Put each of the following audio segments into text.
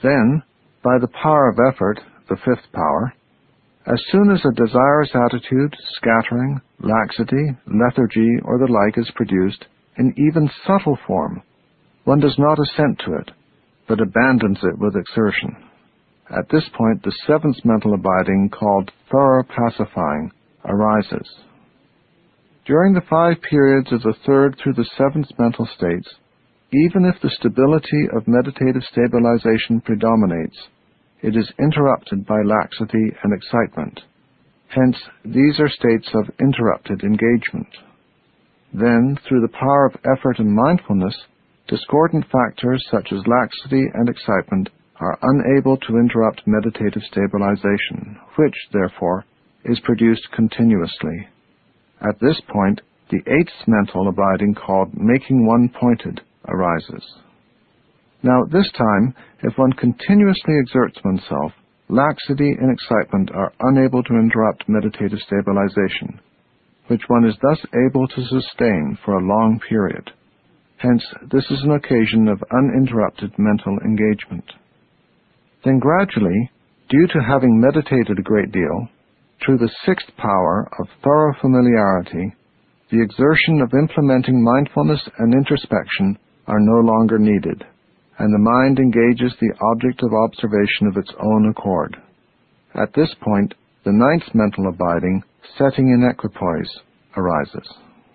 Then, by the power of effort, the fifth power, as soon as a desirous attitude, scattering, laxity, lethargy, or the like is produced, in even subtle form, one does not assent to it, but abandons it with exertion. At this point, the seventh mental abiding, called thorough pacifying, arises. During the 5 periods of the third through the seventh mental states, even if the stability of meditative stabilization predominates, it is interrupted by laxity and excitement. Hence, these are states of interrupted engagement. Then, through the power of effort and mindfulness, discordant factors such as laxity and excitement are unable to interrupt meditative stabilization, which, therefore, is produced continuously. At this point, the 8th mental abiding, called making one pointed, arises. Now, this time, if one continuously exerts oneself, laxity and excitement are unable to interrupt meditative stabilization, which one is thus able to sustain for a long period. Hence, this is an occasion of uninterrupted mental engagement. Then gradually, due to having meditated a great deal, through the 6th power of thorough familiarity, the exertion of implementing mindfulness and introspection are no longer needed, and the mind engages the object of observation of its own accord. At this point, the 9th mental abiding, setting in equipoise, arises.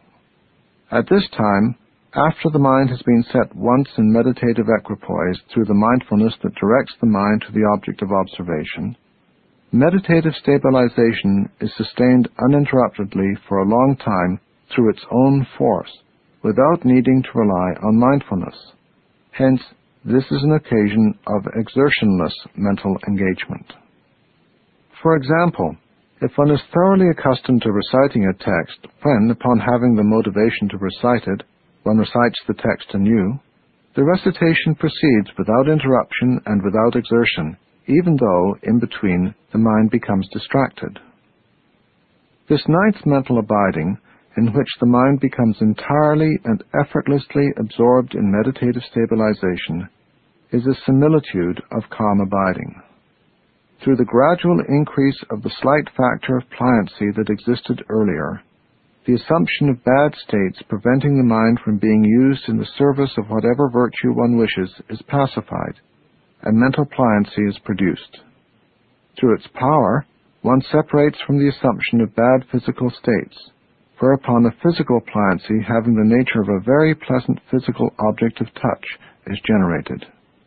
At this time, after the mind has been set once in meditative equipoise through the mindfulness that directs the mind to the object of observation, meditative stabilization is sustained uninterruptedly for a long time through its own force, without needing to rely on mindfulness. Hence, this is an occasion of exertionless mental engagement. For example, if one is thoroughly accustomed to reciting a text, when, upon having the motivation to recite it, one recites the text anew, the recitation proceeds without interruption and without exertion, even though, in between, the mind becomes distracted. This 9th mental abiding, in which the mind becomes entirely and effortlessly absorbed in meditative stabilization, is a similitude of calm abiding. Through the gradual increase of the slight factor of pliancy that existed earlier, the assumption of bad states preventing the mind from being used in the service of whatever virtue one wishes is pacified, and mental pliancy is produced. Through its power, one separates from the assumption of bad physical states, whereupon a physical pliancy having the nature of a very pleasant physical object of touch is generated.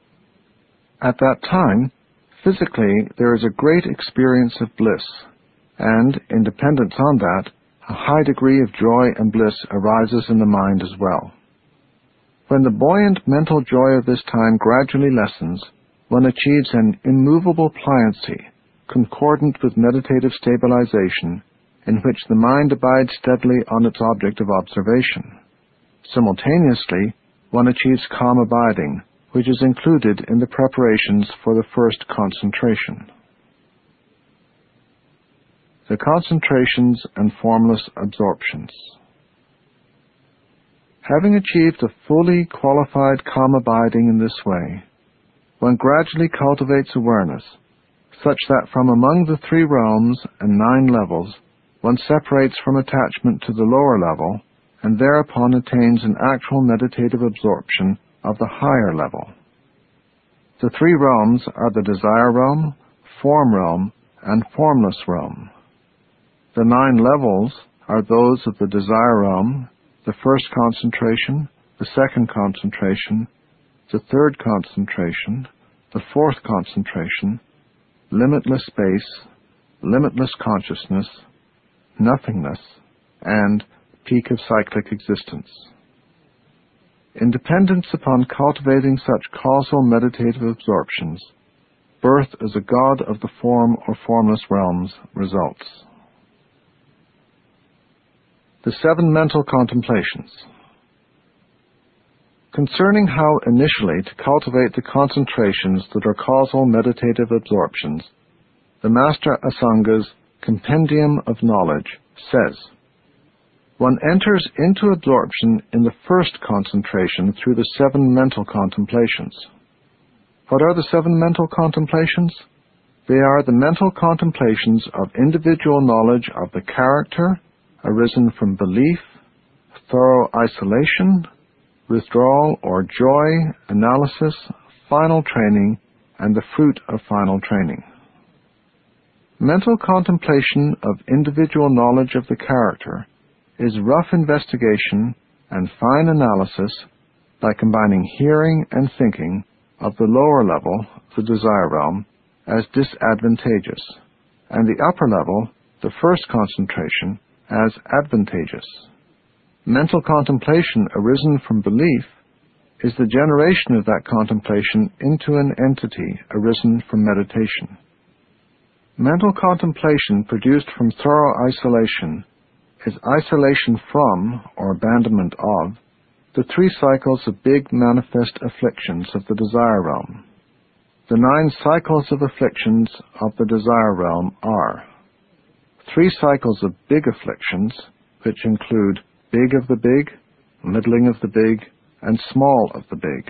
At that time, physically there is a great experience of bliss, and, in dependence on that, a high degree of joy and bliss arises in the mind as well. When the buoyant mental joy of this time gradually lessens, one achieves an immovable pliancy, concordant with meditative stabilization, in which the mind abides steadily on its object of observation. Simultaneously, one achieves calm abiding, which is included in the preparations for the first concentration. The concentrations and formless absorptions. Having achieved a fully qualified calm abiding in this way, one gradually cultivates awareness, such that from among the 3 realms and 9 levels, one separates from attachment to the lower level, and thereupon attains an actual meditative absorption of the higher level. The 3 realms are the desire realm, form realm, and formless realm. The 9 levels are those of the desire realm, the first concentration, the second concentration, the third concentration, the fourth concentration, limitless space, limitless consciousness, nothingness, and peak of cyclic existence. In dependence upon cultivating such causal meditative absorptions, birth as a god of the form or formless realms results. The 7 mental contemplations. Concerning how initially to cultivate the concentrations that are causal meditative absorptions, the Master Asanga's Compendium of Knowledge says, one enters into absorption in the first concentration through the 7 mental contemplations. What are the 7 mental contemplations? They are the mental contemplations of individual knowledge of the character, arisen from belief, thorough isolation, withdrawal or joy, analysis, final training, and the fruit of final training. Mental contemplation of individual knowledge of the character is rough investigation and fine analysis by combining hearing and thinking of the lower level, the desire realm, as disadvantageous, and the upper level, the first concentration, as advantageous. Mental contemplation arisen from belief is the generation of that contemplation into an entity arisen from meditation. Mental contemplation produced from thorough isolation is isolation from, or abandonment of, the 3 cycles of big manifest afflictions of the desire realm. The 9 cycles of afflictions of the desire realm are 3 cycles of big afflictions, which include big of the big, middling of the big, and small of the big.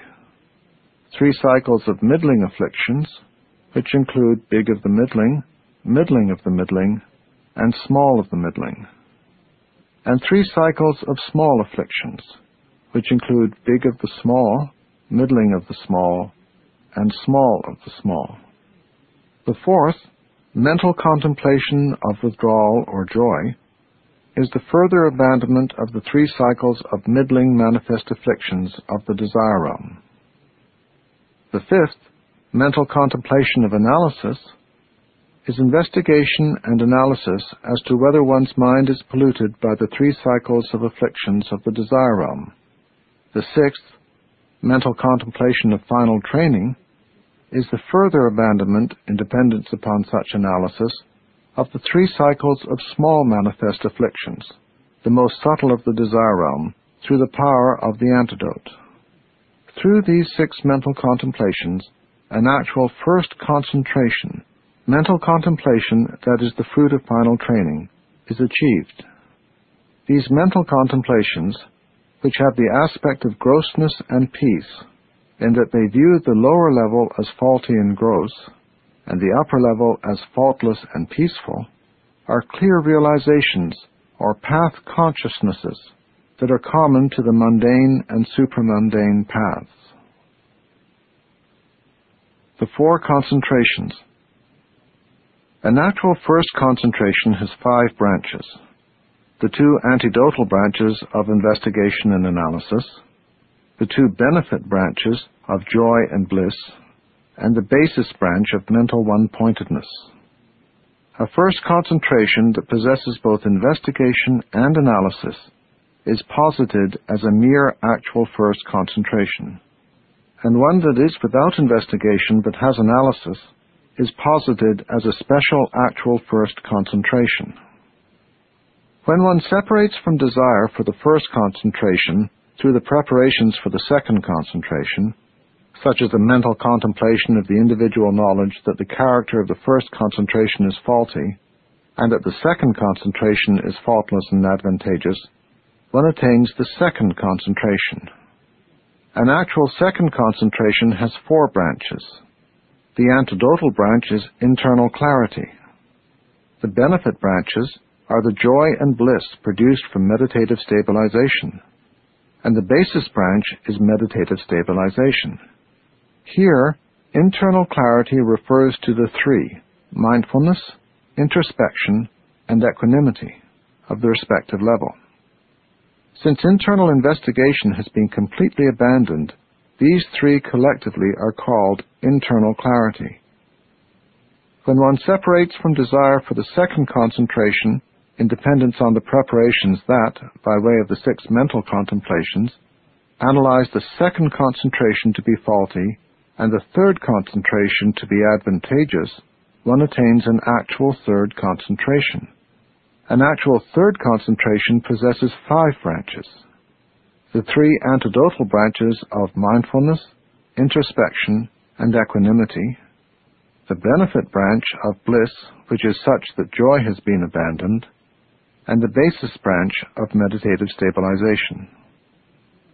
3 cycles of middling afflictions, which include big of the middling of the middling, and small of the middling. And 3 cycles of small afflictions, which include big of the small, middling of the small, and small of the small. The 4th, mental contemplation of withdrawal or joy, is the further abandonment of the 3 cycles of middling manifest afflictions of the desire realm. The 5th, mental contemplation of analysis, is investigation and analysis as to whether one's mind is polluted by the 3 cycles of afflictions of the desire realm. The 6th, mental contemplation of final training, is the further abandonment, in dependence upon such analysis, of the 3 cycles of small manifest afflictions, the most subtle of the desire realm, through the power of the antidote. Through these 6 mental contemplations, an actual first concentration, mental contemplation that is the fruit of final training, is achieved. These mental contemplations, which have the aspect of grossness and peace, in that they view the lower level as faulty and gross, and the upper level as faultless and peaceful, are clear realizations or path consciousnesses that are common to the mundane and supramundane paths. The 4 concentrations. A natural first concentration has 5 branches: the 2 antidotal branches of investigation and analysis, the 2 benefit branches of joy and bliss, and the basis branch of mental one-pointedness. A first concentration that possesses both investigation and analysis is posited as a mere actual first concentration, and one that is without investigation but has analysis is posited as a special actual first concentration. When one separates from desire for the first concentration through the preparations for the second concentration, such as the mental contemplation of the individual knowledge that the character of the first concentration is faulty, and that the second concentration is faultless and advantageous, one attains the second concentration. An actual second concentration has 4 branches. The antidotal branch is internal clarity. The benefit branches are the joy and bliss produced from meditative stabilization, and the basis branch is meditative stabilization. Here, internal clarity refers to the 3, mindfulness, introspection, and equanimity, of the respective level. Since internal investigation has been completely abandoned, these 3 collectively are called internal clarity. When one separates from desire for the second concentration, in dependence on the preparations that, by way of the 6 mental contemplations, analyze the second concentration to be faulty and the third concentration to be advantageous, one attains an actual third concentration. An actual third concentration possesses 5 branches: the 3 antidotal branches of mindfulness, introspection, and equanimity, the benefit branch of bliss, which is such that joy has been abandoned, and the basis branch of meditative stabilization.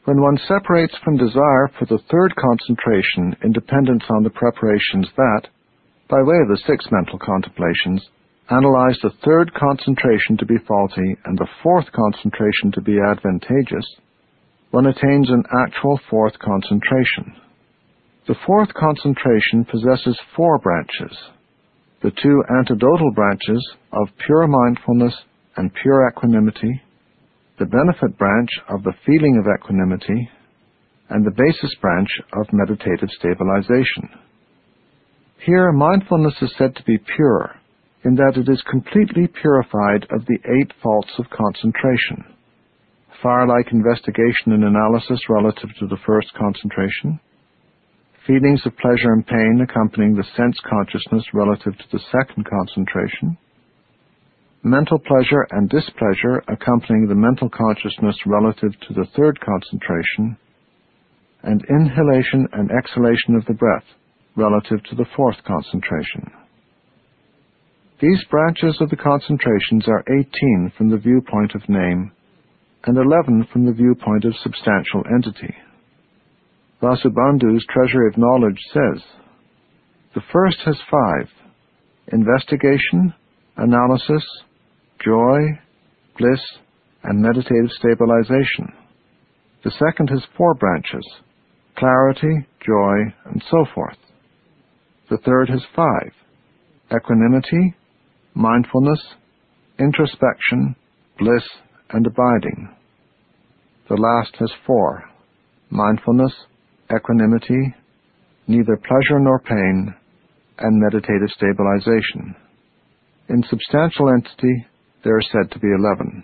When one separates from desire for the third concentration in dependence on the preparations that, by way of the six mental contemplations, analyze the third concentration to be faulty and the fourth concentration to be advantageous, one attains an actual fourth concentration. The fourth concentration possesses four branches. The two antidotal branches of pure mindfulness and pure equanimity, the benefit branch of the feeling of equanimity, and the basis branch of meditative stabilization. Here, mindfulness is said to be pure, in that it is completely purified of the 8 faults of concentration: fire-like investigation and analysis relative to the first concentration, feelings of pleasure and pain accompanying the sense consciousness relative to the second concentration, mental pleasure and displeasure accompanying the mental consciousness relative to the third concentration, and inhalation and exhalation of the breath relative to the fourth concentration. These branches of the concentrations are 18 from the viewpoint of name, and 11 from the viewpoint of substantial entity. Vasubandhu's Treasury of Knowledge says, the first has 5: investigation, analysis, joy, bliss, and meditative stabilization. The second has 4 branches: clarity, joy, and so forth. The third has 5: equanimity, mindfulness, introspection, bliss, and abiding. The last has 4: mindfulness, equanimity, neither pleasure nor pain, and meditative stabilization. In substantial entity, there are said to be 11.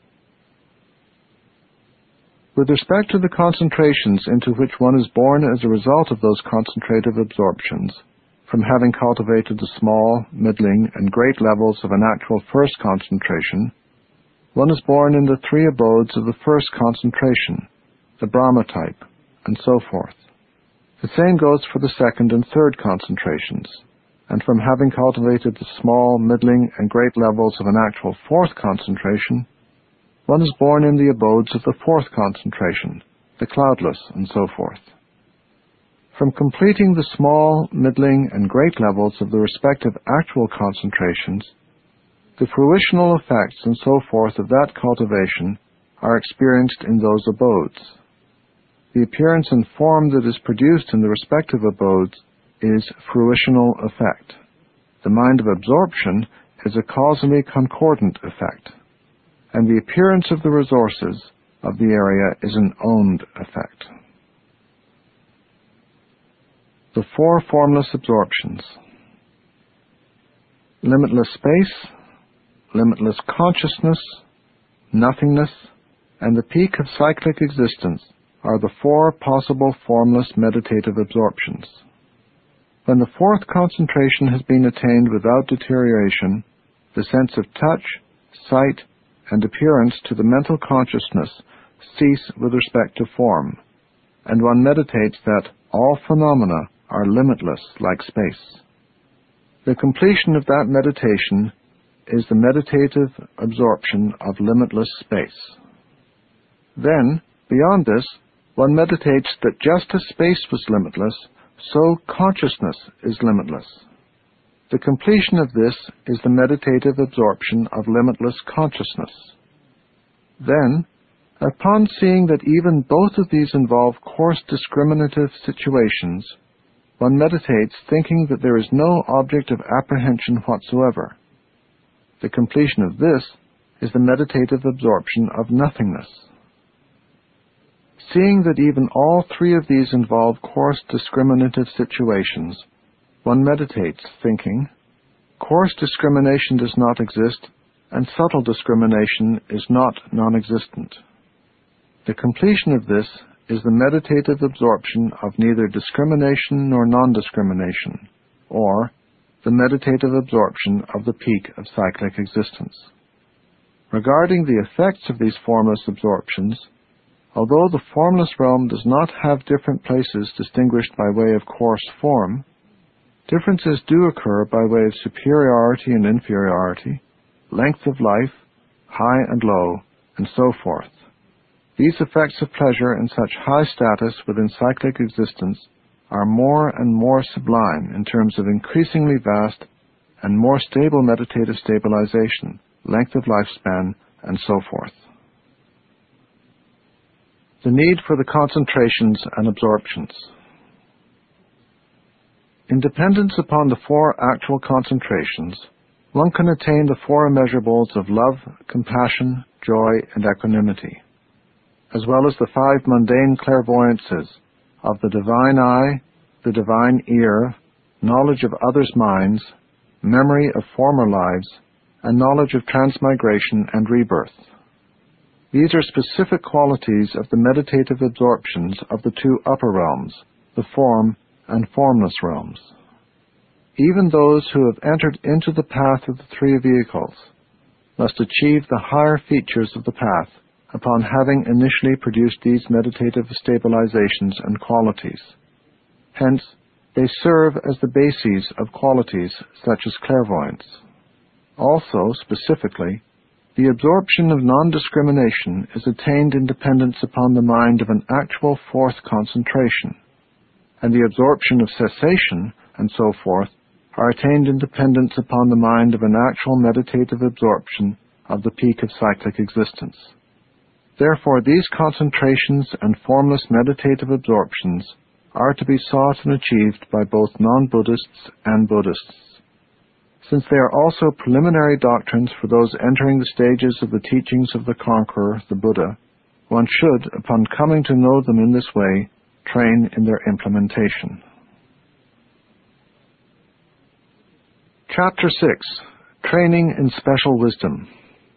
With respect to the concentrations into which one is born as a result of those concentrative absorptions, from having cultivated the small, middling, and great levels of an actual first concentration, one is born in the 3 abodes of the first concentration, the Brahma type, and so forth. The same goes for the second and third concentrations, and from having cultivated the small, middling, and great levels of an actual fourth concentration, one is born in the abodes of the fourth concentration, the cloudless, and so forth. From completing the small, middling, and great levels of the respective actual concentrations, the fruitional effects and so forth of that cultivation are experienced in those abodes. The appearance and form that is produced in the respective abodes is fruitional effect. The mind of absorption is a causally concordant effect, and the appearance of the resources of the area is an owned effect. The 4 formless absorptions: limitless space, limitless consciousness, nothingness, and the peak of cyclic existence are the 4 possible formless meditative absorptions. When the fourth concentration has been attained without deterioration, the sense of touch, sight, and appearance to the mental consciousness cease with respect to form, and one meditates that all phenomena are limitless like space. The completion of that meditation is the meditative absorption of limitless space. Then, beyond this, one meditates that just as space was limitless, so consciousness is limitless. The completion of this is the meditative absorption of limitless consciousness. Then, upon seeing that even both of these involve coarse discriminative situations, one meditates thinking that there is no object of apprehension whatsoever. The completion of this is the meditative absorption of nothingness. Seeing that even all 3 of these involve coarse discriminative situations, one meditates thinking, coarse discrimination does not exist, and subtle discrimination is not non-existent. The completion of this is the meditative absorption of neither discrimination nor non-discrimination, or the meditative absorption of the peak of cyclic existence. Regarding the effects of these formless absorptions, although the formless realm does not have different places distinguished by way of coarse form, differences do occur by way of superiority and inferiority, length of life, high and low, and so forth. these effects of pleasure in such high status within cyclic existence are more and more sublime in terms of increasingly vast and more stable meditative stabilization, length of lifespan, and so forth. The need for the concentrations and absorptions. In dependence upon the 4 actual concentrations, one can attain the 4 immeasurables of love, compassion, joy, and equanimity, as well as the 5 mundane clairvoyances of the divine eye, the divine ear, knowledge of others' minds, memory of former lives, and knowledge of transmigration and rebirth. These are specific qualities of the meditative absorptions of the 2 upper realms, the form and formless realms. Even those who have entered into the path of the 3 vehicles must achieve the higher features of the path upon having initially produced these meditative stabilizations and qualities. Hence, they serve as the bases of qualities such as clairvoyance. Also, specifically, the absorption of non-discrimination is attained in dependence upon the mind of an actual 4th concentration, and the absorption of cessation, and so forth, are attained in dependence upon the mind of an actual meditative absorption of the peak of cyclic existence. Therefore, these concentrations and formless meditative absorptions are to be sought and achieved by both non-Buddhists and Buddhists. Since they are also preliminary doctrines for those entering the stages of the teachings of the conqueror, the Buddha, one should, upon coming to know them in this way, train in their implementation. Chapter 6. Training in Special Wisdom.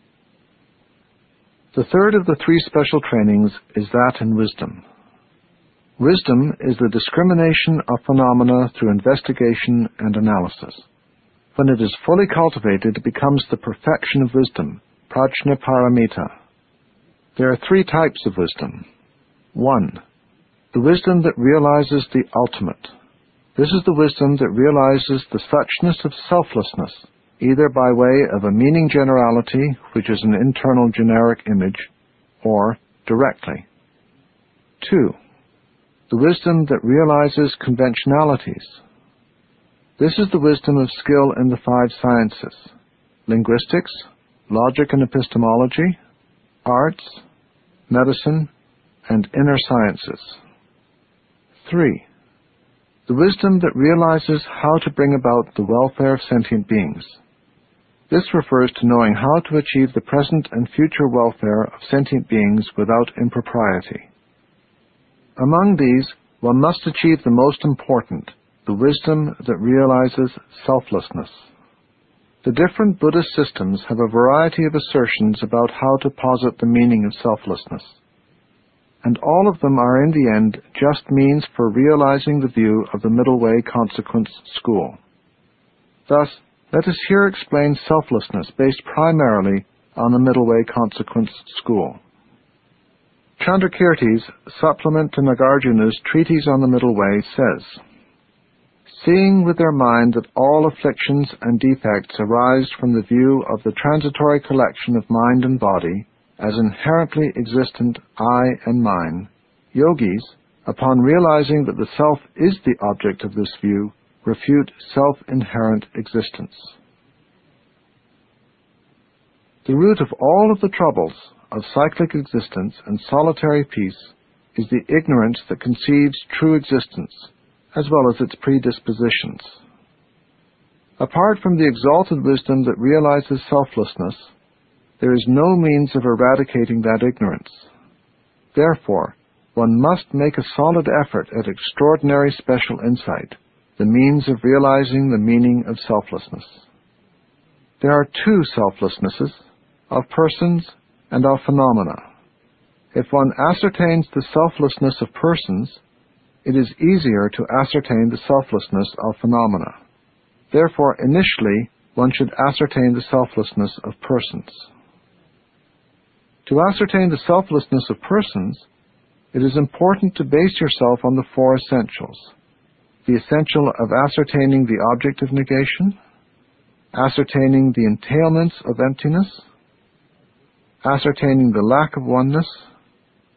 The third of the 3 special trainings is that in wisdom. Wisdom is the discrimination of phenomena through investigation and analysis. When it is fully cultivated, it becomes the perfection of wisdom, prajna paramita. There are 3 types of wisdom. 1. The wisdom that realizes the ultimate. This is the wisdom that realizes the suchness of selflessness, either by way of a meaning generality, which is an internal generic image, or directly. 2. The wisdom that realizes conventionalities. This is the wisdom of skill in the 5 sciences: linguistics, logic and epistemology, arts, medicine, and inner sciences. 3. The wisdom that realizes how to bring about the welfare of sentient beings. This refers to knowing how to achieve the present and future welfare of sentient beings without impropriety. Among these, one must achieve the most important, the wisdom that realizes selflessness. The different Buddhist systems have a variety of assertions about how to posit the meaning of selflessness, and all of them are in the end just means for realizing the view of the Middle Way Consequence School. Thus, let us here explain selflessness based primarily on the Middle Way Consequence School. Chandrakirti's supplement to Nagarjuna's Treatise on the Middle Way says, "Seeing with their mind that all afflictions and defects arise from the view of the transitory collection of mind and body as inherently existent I and mine, yogis, upon realizing that the self is the object of this view, refute self-inherent existence." The root of all of the troubles of cyclic existence and solitary peace is the ignorance that conceives true existence, as well as its predispositions. Apart from the exalted wisdom that realizes selflessness, there is no means of eradicating that ignorance. Therefore, one must make a solid effort at extraordinary special insight, the means of realizing the meaning of selflessness. There are 2 selflessnesses, of persons and of phenomena. If one ascertains the selflessness of persons, it is easier to ascertain the selflessness of phenomena. Therefore, initially, one should ascertain the selflessness of persons. To ascertain the selflessness of persons, it is important to base yourself on the 4 essentials: the essential of ascertaining the object of negation, ascertaining the entailments of emptiness, ascertaining the lack of oneness,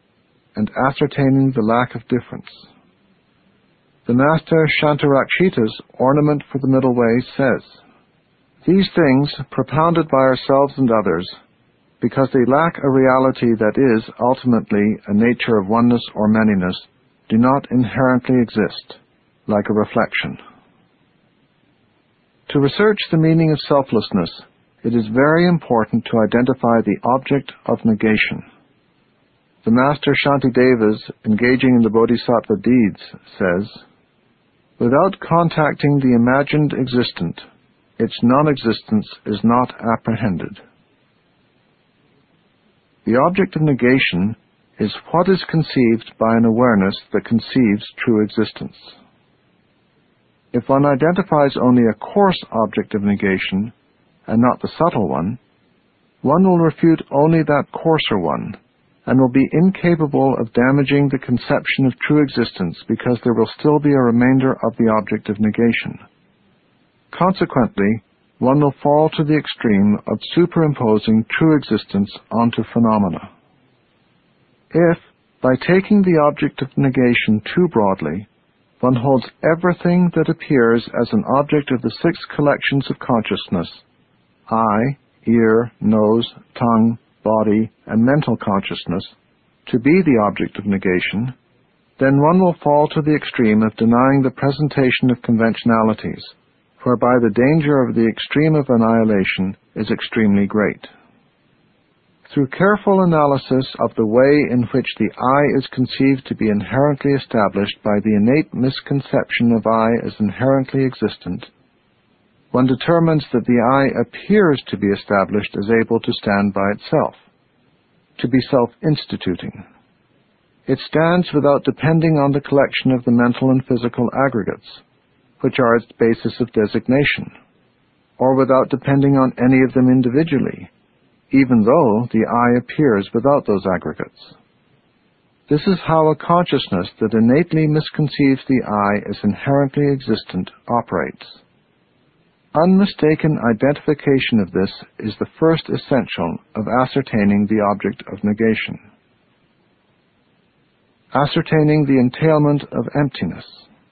and ascertaining the lack of difference. The Master Shantarakshita's Ornament for the Middle Way says, "These things, propounded by ourselves and others, because they lack a reality that is, ultimately, a nature of oneness or manyness, do not inherently exist, like a reflection." To research the meaning of selflessness, it is very important to identify the object of negation. The Master Shantideva's Engaging in the Bodhisattva Deeds says, "Without contacting the imagined existent, its non-existence is not apprehended." The object of negation is what is conceived by an awareness that conceives true existence. If one identifies only a coarse object of negation, and not the subtle one will refute only that coarser one, and will be incapable of damaging the conception of true existence because there will still be a remainder of the object of negation. Consequently, one will fall to the extreme of superimposing true existence onto phenomena. If, by taking the object of negation too broadly, one holds everything that appears as an object of the 6 collections of consciousness, eye, ear, nose, tongue, body, and mental consciousness, to be the object of negation, then one will fall to the extreme of denying the presentation of conventionalities, whereby the danger of the extreme of annihilation is extremely great. Through careful analysis of the way in which the I is conceived to be inherently established by the innate misconception of I as inherently existent, one determines that the I appears to be established as able to stand by itself, to be self-instituting. It stands without depending on the collection of the mental and physical aggregates, which are its basis of designation, or without depending on any of them individually, even though the I appears without those aggregates. This is how a consciousness that innately misconceives the I as inherently existent operates. Unmistaken identification of this is the first essential of ascertaining the object of negation. Ascertaining the entailment of emptiness.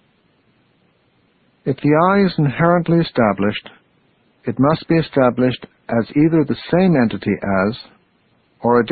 If the I is inherently established, it must be established as either the same entity as, or a